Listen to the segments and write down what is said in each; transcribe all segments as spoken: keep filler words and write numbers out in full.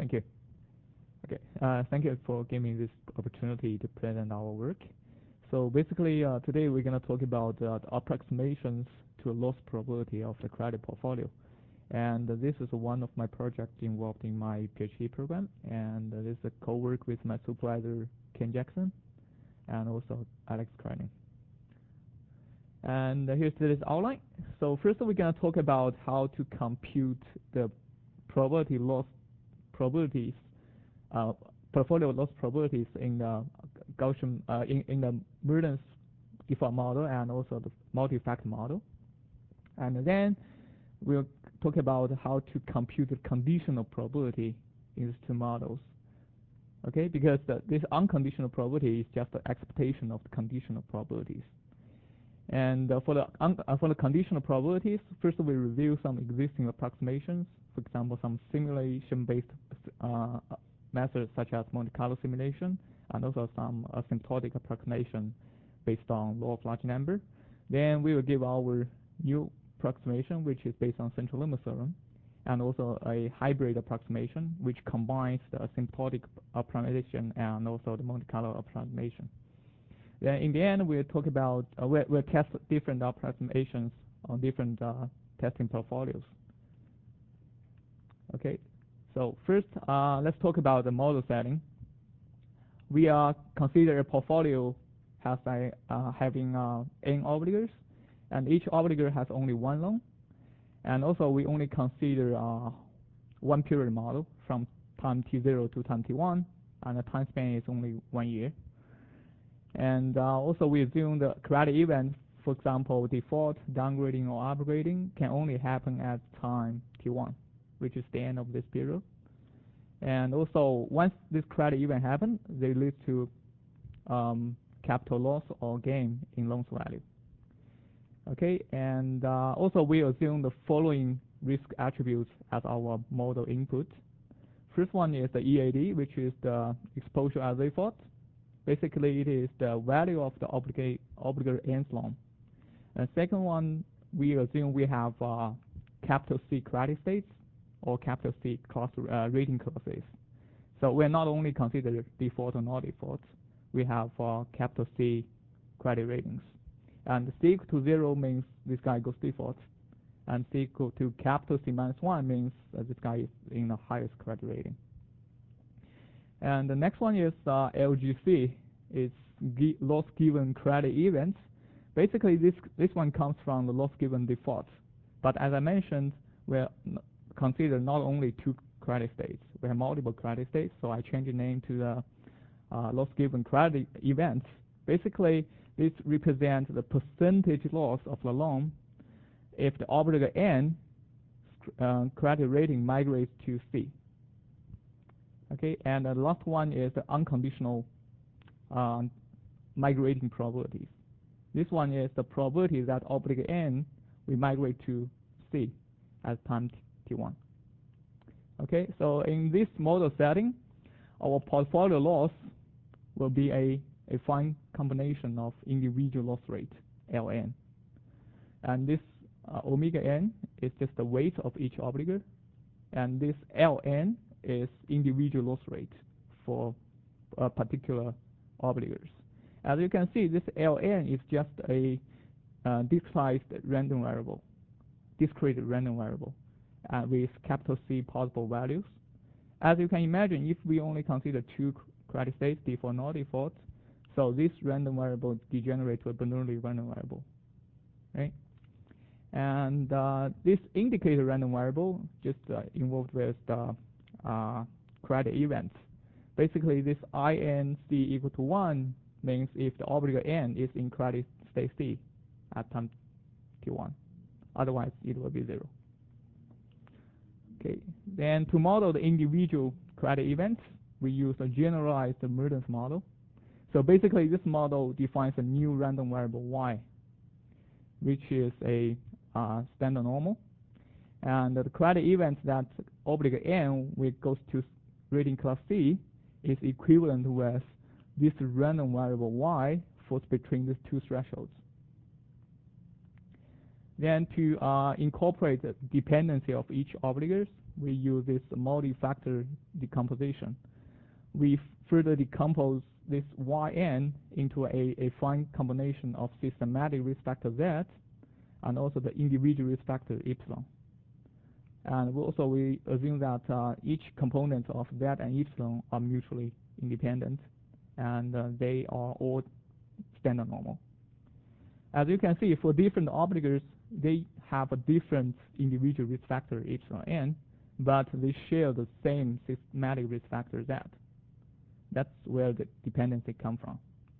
Thank you. Okay, uh, thank you for giving me this opportunity to present our work. So basically, uh, today we're going to talk about uh, the approximations to a loss probability of the credit portfolio. And uh, this is one of my projects involved in my PhD program. And uh, this is a co-work with my supervisor, Ken Jackson, and also Alex Kreining. And uh, here's this outline. So first we're going to talk about how to compute the probability loss probabilities, uh, portfolio loss probabilities in the Gaussian, uh, in, in the Mertens default model and also the multi-factor model. And then we'll talk about how to compute the conditional probability in these two models. Okay, because the, this unconditional probability is just the expectation of the conditional probabilities. And uh, for the un uh, for the conditional probabilities, first we review some existing approximations. For example, some simulation-based uh, methods such as Monte Carlo simulation, and also some asymptotic approximation based on law of large number. Then we will give our new approximation, which is based on central limit theorem, and also a hybrid approximation, which combines the asymptotic approximation and also the Monte Carlo approximation. Then in the end, we'll talk about, uh, we'll, we'll test different approximations on different uh, testing portfolios. Okay, so first, uh, let's talk about the model setting. We uh, consider a portfolio has a, uh, having uh, n obligors, and each obligor has only one loan. And also, we only consider uh, one period model from time t zero to time t one, and the time span is only one year. And uh, also, we assume the credit event, for example, default, downgrading, or upgrading, can only happen at time t one, which is the end of this period. And also, once this credit event happens, they lead to um, capital loss or gain in loans value. Okay, and uh, also we assume the following risk attributes as our model input. First one is the E A D, which is the exposure at default. Basically, it is the value of the obligate obligor N's loan. And second one, we assume we have uh, capital C credit states or capital C class uh, rating classes. So we're not only consider default or not default, we have uh, capital C credit ratings. And C equal to zero means this guy goes default, and C equal to capital C minus one means that this guy is in the highest credit rating. And the next one is uh, L G C. It's loss given credit events. Basically, this this one comes from the loss given default. But as I mentioned, we consider not only two credit states. We have multiple credit states, so I changed the name to the uh, loss given credit events. Basically, this represents the percentage loss of the loan if the obligor N uh, credit rating migrates to C. Okay, and the last one is the unconditional uh, migrating probabilities. This one is the probability that obligor N will migrate to C at time t one. Okay, so in this model setting, our portfolio loss will be a, a fine combination of individual loss rate, L N. And this uh, omega N is just the weight of each obligor, and this L N is individual loss rate for uh, particular obligors. As you can see, this L N is just a uh, discrete random variable, discrete random variable uh, with capital C possible values. As you can imagine, if we only consider two credit states, default, not default, so this random variable degenerates to a Bernoulli random variable, right? And uh, this indicator random variable just uh, involved with the uh, credit events. Basically, this I N C equal to one means if the obligor N is in credit state C at time t one. Otherwise, it will be zero. Okay. Then to model the individual credit events, we use a generalized Mertens model. So basically, this model defines a new random variable Y, which is a uh, standard normal. And the credit event that obligor N, which goes to rating class C, is equivalent with this random variable Y falls between these two thresholds. Then to uh, incorporate the dependency of each obligors, we use this multi-factor decomposition. We further decompose this Yn into a, a fine combination of systematic risk factor Z and also the individual risk factor epsilon. And we also we assume that uh, each component of Z and epsilon are mutually independent, and uh, they are all standard normal. As you can see, for different obligors, they have a different individual risk factor epsilon n, but they share the same systematic risk factor Z. That's where the dependency comes from.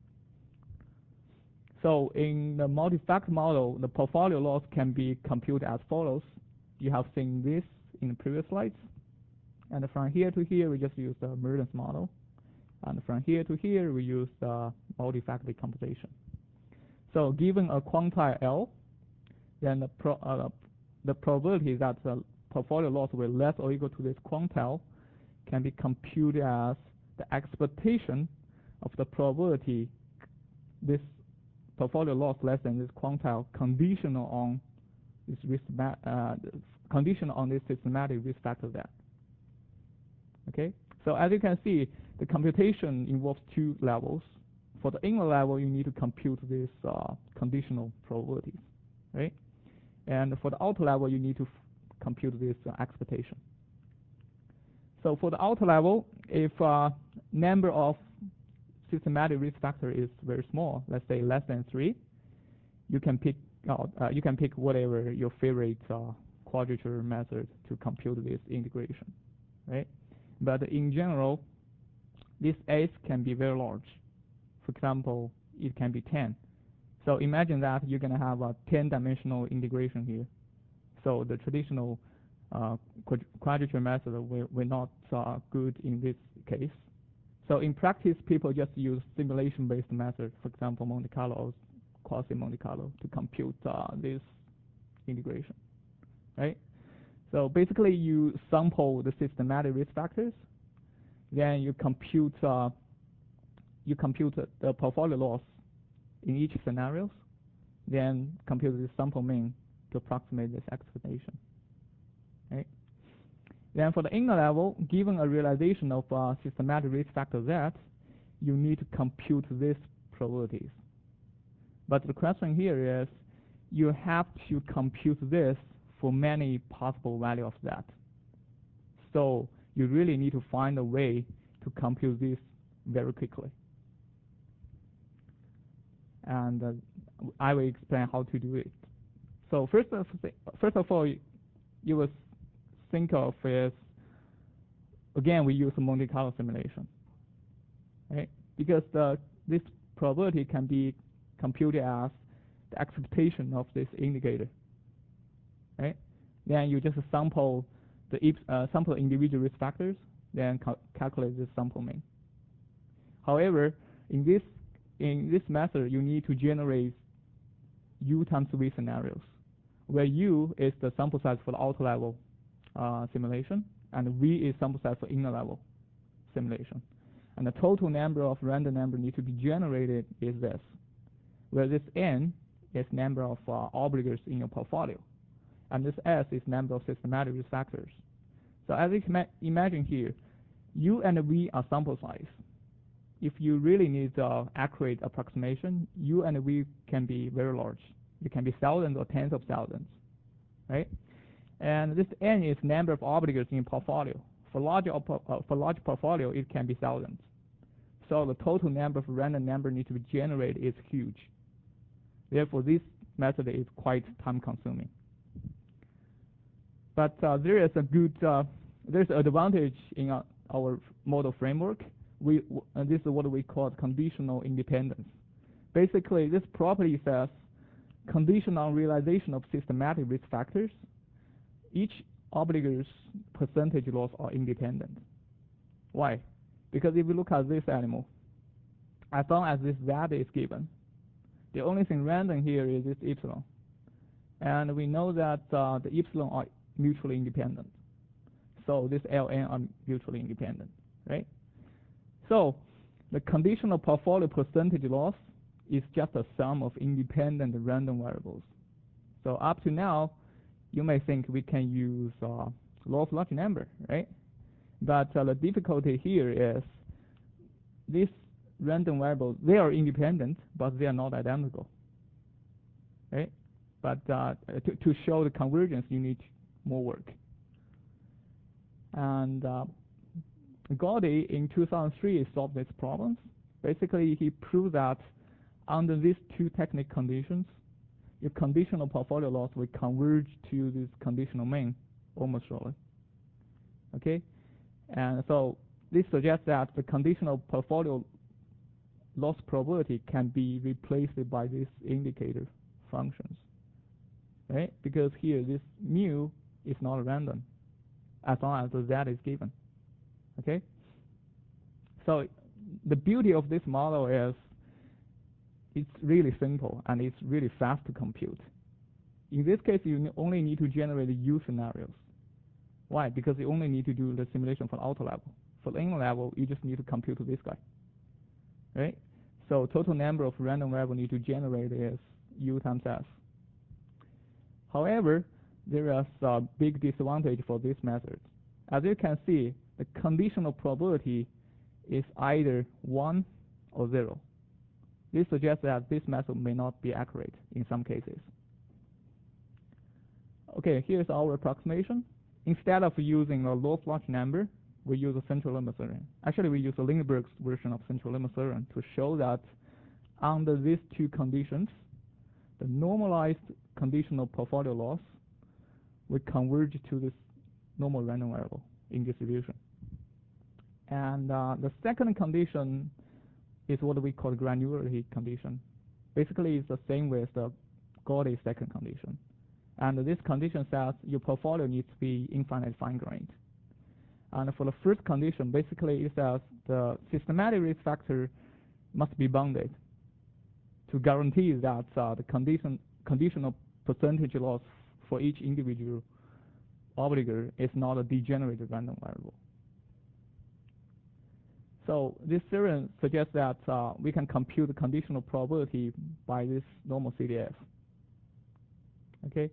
So in the multi-factor model, the portfolio loss can be computed as follows. You have seen this in the previous slides. And from here to here, we just use the Mertens model. And from here to here, we use the multi-factor decomposition. So given a quantile L, then the, pro, uh, the probability that the portfolio loss will less or equal to this quantile can be computed as the expectation of the probability this portfolio loss less than this quantile conditional on this risk uh, conditional on this systematic risk factor Z. Okay, so as you can see, the computation involves two levels. For the inner level, you need to compute these uh, conditional probabilities, right? And for the outer level, you need to compute this uh, expectation. So for the outer level, if uh, number of systematic risk factor is very small, let's say less than three, you can pick out, uh, you can pick whatever your favorite uh, quadrature method to compute this integration, right? But in general, this S can be very large. For example, it can be ten. So imagine that you're going to have a ten-dimensional integration here. So the traditional uh, quadrature method will, will not uh, good in this case. So in practice, people just use simulation-based method, for example, Monte Carlo or quasi-Monte Carlo, to compute uh, this integration, right? So basically, you sample the systematic risk factors, then you compute uh, you compute the portfolio loss in each scenarios, then compute the sample mean to approximate this expectation. Right? Then for the inner level, given a realization of uh, systematic risk factor Z, you need to compute these probabilities. But the question here is, you have to compute this for many possible values of Z. So you really need to find a way to compute this very quickly. And uh, I will explain how to do it. So first of, first of all, you will think of is, again, we use Monte Carlo simulation, right? Because the, this probability can be computed as the expectation of this indicator, right? Then you just sample the uh, sample individual risk factors, then cal calculate the sample mean. However, in this in this method, you need to generate U times V scenarios, where U is the sample size for the outer level uh, simulation, and V is sample size for inner level simulation. And the total number of random number need to be generated is this, where this N is number of uh, obligors in your portfolio, and this S is number of systematic risk factors. So as you can imagine here, U and V are sample size. If you really need uh, accurate approximation, U and V can be very large. It can be thousands or tens of thousands, right? And this N is number of obligors in portfolio. For large uh, for large portfolio, it can be thousands. So the total number of random number need to be generated is huge. Therefore, this method is quite time-consuming. But uh, there is a good uh, there's an advantage in uh, our model framework. We uh, this is what we call conditional independence. Basically, this property says, conditional on realization of systematic risk factors, each obligor's percentage loss are independent. Why? Because if you look at this animal, as long as this Z is given, the only thing random here is this epsilon. And we know that uh, the epsilon are mutually independent. So this L N are mutually independent, right? So the conditional portfolio percentage loss is just a sum of independent random variables. So up to now, you may think we can use uh, law of large number, right? But uh, the difficulty here is these random variables, they are independent, but they are not identical, right? But uh, to, to show the convergence, you need more work. And uh, Gaudy in two thousand three solved these problems. Basically, he proved that under these two technical conditions, your conditional portfolio loss will converge to this conditional mean almost surely. Okay, and so this suggests that the conditional portfolio loss probability can be replaced by these indicator functions, right? Because here this mu is not random as long as the z is given. Okay, so the beauty of this model is it's really simple and it's really fast to compute. In this case, you only need to generate U scenarios. Why? Because you only need to do the simulation for the outer level. For the inner level, you just need to compute this guy, right? So total number of random variables need to generate is U times S. However, there is a big disadvantage for this method. As you can see, the conditional probability is either one or zero. This suggests that this method may not be accurate in some cases. Okay, here's our approximation. Instead of using a law of large number, we use a central limit theorem. Actually, we use a Lindbergh's version of central limit theorem to show that under these two conditions, the normalized conditional portfolio loss will converge to this normal random variable in distribution. And uh, the second condition is what we call granularity condition. Basically, it's the same with the Gaudy second condition. And this condition says your portfolio needs to be infinite fine-grained. And for the first condition, basically it says the systematic risk factor must be bounded to guarantee that uh, the condition, conditional percentage loss for each individual obligor is not a degenerated random variable. So this theorem suggests that uh, we can compute the conditional probability by this normal C D F. Okay.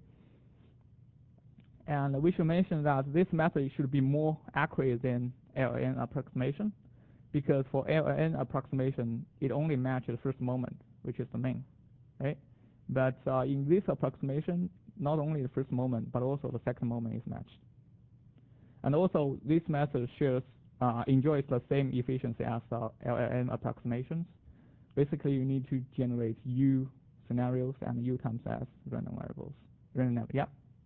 And we should mention that this method should be more accurate than L L N approximation, because for L L N approximation, it only matches the first moment, which is the mean, right? But uh, in this approximation, not only the first moment, but also the second moment is matched. And also, this method shares uh, enjoys the same efficiency as uh, L L N approximations. Basically, you need to generate U scenarios and U times S random variables. Random, yeah.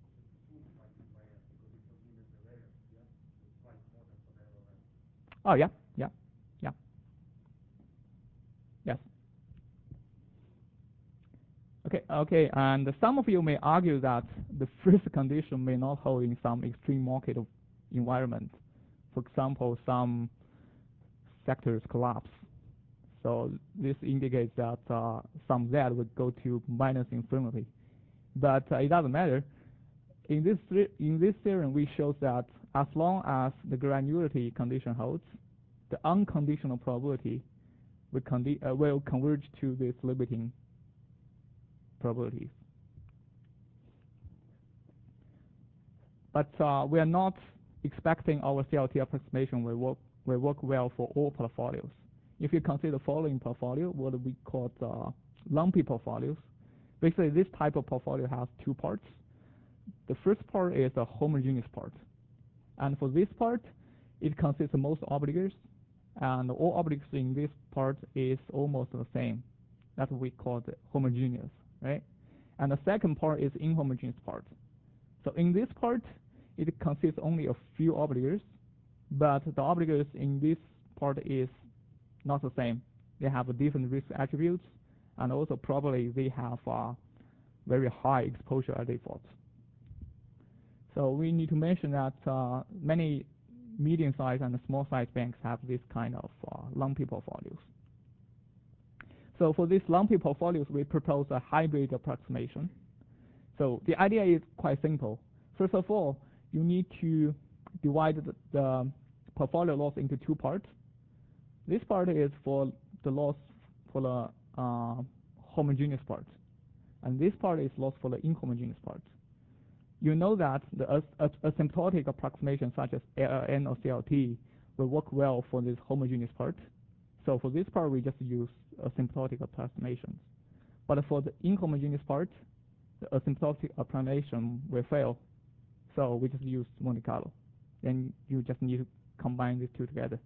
Oh, yeah, yeah, yeah. Yes. Okay, okay, and some of you may argue that the first condition may not hold in some extreme market environment. For example, some sectors collapse. So this indicates that uh, some Z would go to minus infinity. But uh, it doesn't matter. In this, in this theorem, we show that as long as the granularity condition holds, the unconditional probability will, condi uh, will converge to this limiting probabilities. But uh, we are not expecting our C L T approximation will work, will work well for all portfolios. If you consider the following portfolio, what we call uh, lumpy portfolios, basically this type of portfolio has two parts. The first part is a homogeneous part. And for this part, it consists of most obligors, and all obligors in this part is almost the same. That's what we call the homogeneous, right? And the second part is inhomogeneous part. So in this part, it consists only of few obligors, but the obligors in this part is not the same. They have different risk attributes, and also probably they have uh, very high exposure at default. So we need to mention that uh, many medium-sized and small-sized banks have this kind of uh, lumpy portfolios. So for these lumpy portfolios, we propose a hybrid approximation. So the idea is quite simple. First of all, you need to divide the, the portfolio loss into two parts. This part is for the loss for the uh, homogeneous part, and this part is loss for the inhomogeneous part. you know that the as, as, asymptotic approximation such as L L N or C L T will work well for this homogeneous part. So for this part, we just use asymptotic approximations. But for the inhomogeneous part, the asymptotic approximation will fail. So we just use Monte Carlo. Then you just need to combine these two together.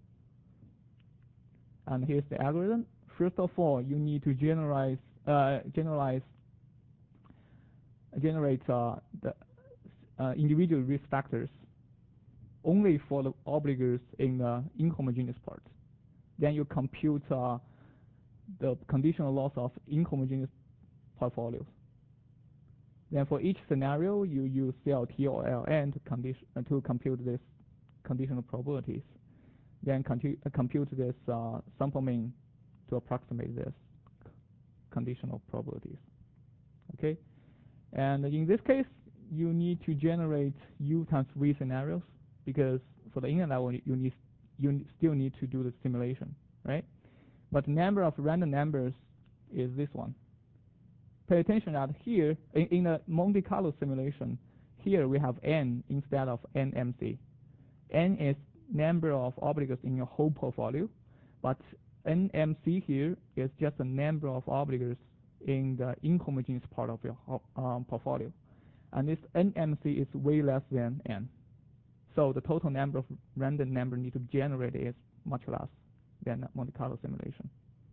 And here's the algorithm. First of all, you need to generalize, uh, generalize, generate uh, the uh, individual risk factors only for the obligors in the inhomogeneous part. Then you compute uh, the conditional loss of inhomogeneous portfolios. Then for each scenario, you use C L T or L N to, condition, uh, to compute this conditional probabilities. Then uh, compute this uh, sample mean to approximate this conditional probabilities. Okay, and in this case, you need to generate U times V scenarios because for the inner level, you need you still need to do the simulation, right? But the number of random numbers is this one. Pay attention that here in, in the Monte Carlo simulation, here we have n instead of N M C. N is number of obligors in your whole portfolio, but N M C here is just the number of obligors in the inhomogeneous part of your um, portfolio. And this N M C is way less than n. So the total number of random number need to generate is much less than Monte Carlo simulation.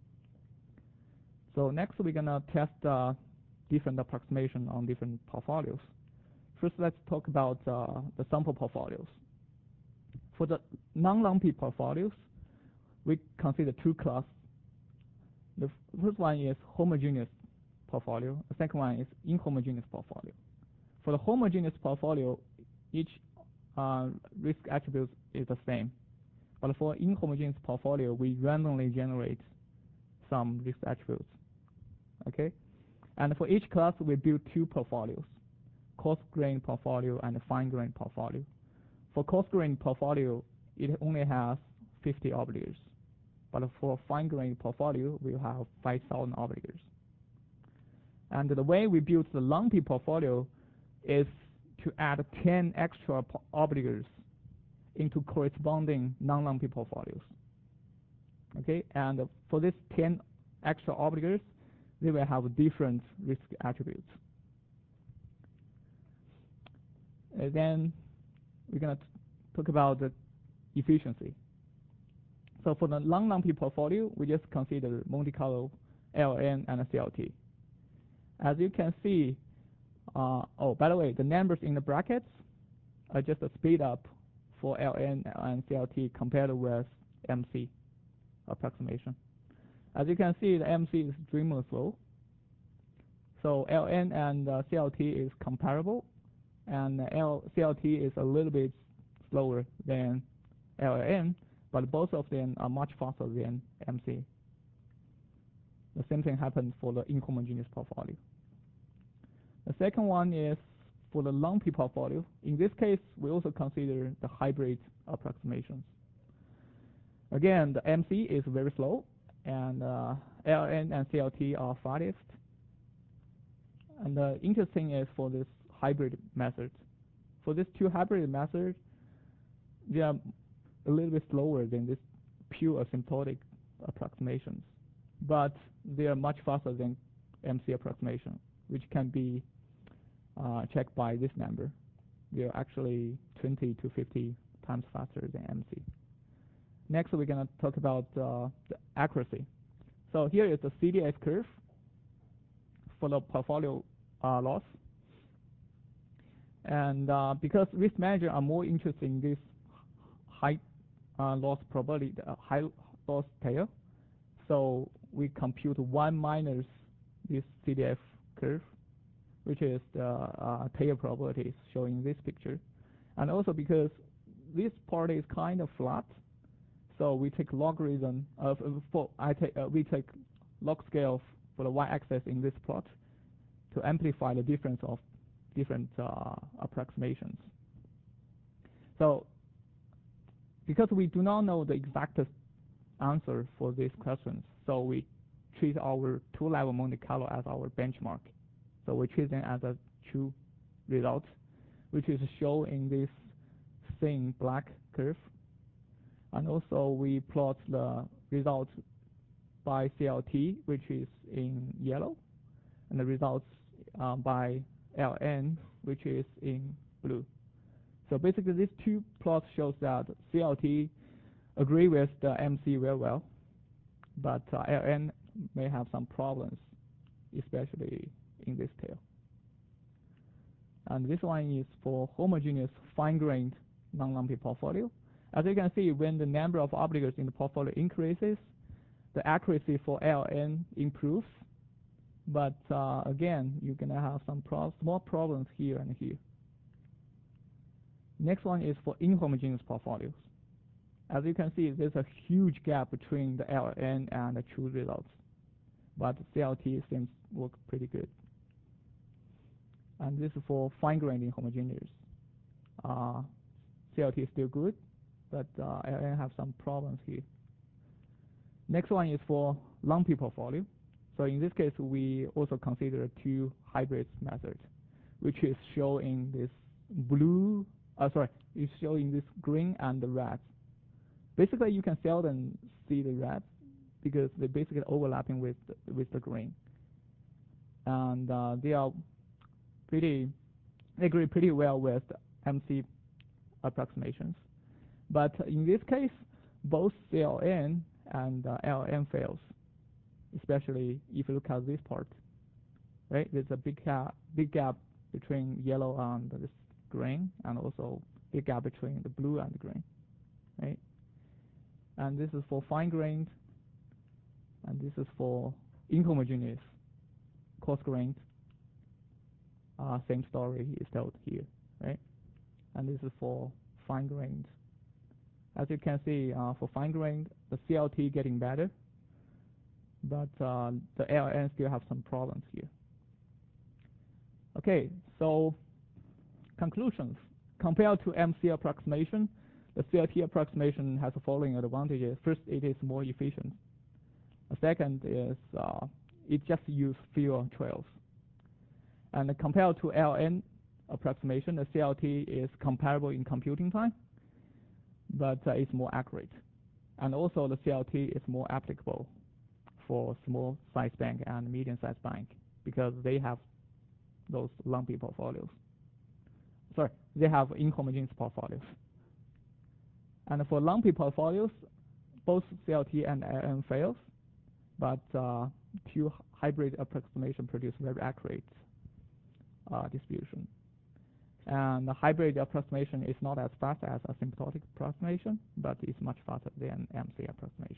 So next we're gonna test uh, different approximation on different portfolios. First, let's talk about uh, the sample portfolios. For the non-lumpy portfolios, we consider two classes. The first one is homogeneous portfolio. The second one is inhomogeneous portfolio. For the homogeneous portfolio, each uh, risk attribute is the same. But for inhomogeneous portfolio, we randomly generate some risk attributes. Okay, and for each class, we build two portfolios: coarse-grained portfolio and fine-grained portfolio. For coarse-grained portfolio, it only has fifty obligors, but for fine-grained portfolio, we have five thousand obligors. And the way we build the lumpy portfolio is to add ten extra obligors into corresponding non-lumpy portfolios. Okay, and for this ten extra obligors, they will have different risk attributes. And then we're going to talk about the efficiency. So for the non-lumpy portfolio, we just consider Monte Carlo, L N, and C L T. As you can see, uh, oh, by the way, the numbers in the brackets are just a speed up for L N and C L T compared with M C approximation. As you can see, the M C is extremely slow. So L N and uh, C L T is comparable, and L C L T is a little bit slower than L L N, but both of them are much faster than M C. The same thing happens for the inhomogeneous portfolio. The second one is for the lumpy portfolio. In this case, we also consider the hybrid approximations. Again, the M C is very slow, and uh, L N and C L T are fastest. And the uh, interesting is for this hybrid method. For these two hybrid methods, they are a little bit slower than this pure asymptotic approximations, but they are much faster than M C approximation, which can be uh, checked by this number. They are actually twenty to fifty times faster than M C. Next, we're going to talk about uh, the accuracy. So here is the C D F curve for the portfolio uh, loss. And uh, because risk managers are more interested in this high uh, loss probability, uh, high loss tail, so we compute one minus this C D F curve, which is the uh, tail probabilities shown in this picture. And also because this part is kind of flat, so we take logarithm of for I take uh, we take log scale for the y-axis in this plot to amplify the difference of different uh, approximations. So because we do not know the exact answer for these questions, so we treat our two-level Monte Carlo as our benchmark. So we treat them as a true result. which is shown in this thin black curve. And also we plot the results by C L T, which is in yellow, and the results uh, by L N, which is in blue. So basically these two plots shows that C L T agree with the M C very well, but uh, L N may have some problems, especially in this tail. And this one is for homogeneous fine-grained non-lumpy portfolio. As you can see, when the number of obligors in the portfolio increases, the accuracy for L N improves. But uh, again, you're going to have some pro small problems here and here. Next one is for inhomogeneous portfolios. As you can see, there's a huge gap between the L N and the true results. But C L T seems to work pretty good. And this is for fine-grained inhomogeneous. Uh, C L T is still good, but uh, L N have some problems here. Next one is for lumpy portfolio. So in this case, we also consider two hybrids methods, which is shown in this blue, uh, sorry, is shown in this green and the red. Basically, you can seldom see the red because they're basically overlapping with the, with the green. And uh, they are pretty, they agree pretty well with M C approximations. But in this case, both C L N and uh, L N fails, especially if you look at this part, right? There's a big gap, big gap between yellow and this green, and also big gap between the blue and the green, right? And this is for fine-grained, and this is for inhomogeneous, coarse-grained. Uh, same story is told here, right? And this is for fine-grained. As you can see, uh, for fine-grained, the C L T getting better, but uh, the L N still have some problems here. Okay, so conclusions. Compared to M C approximation, the C L T approximation has the following advantages. First, it is more efficient. The second is uh, it just uses fewer trails. And compared to L N approximation, the C L T is comparable in computing time, but uh, it's more accurate. And also the C L T is more applicable for small size bank and medium size bank because they have those lumpy portfolios. Sorry, they have inhomogeneous portfolios. And for lumpy portfolios, both C L T and L N fails, but uh, two hybrid approximation produce very accurate uh, distribution. And the hybrid approximation is not as fast as asymptotic approximation, but it's much faster than M C approximation.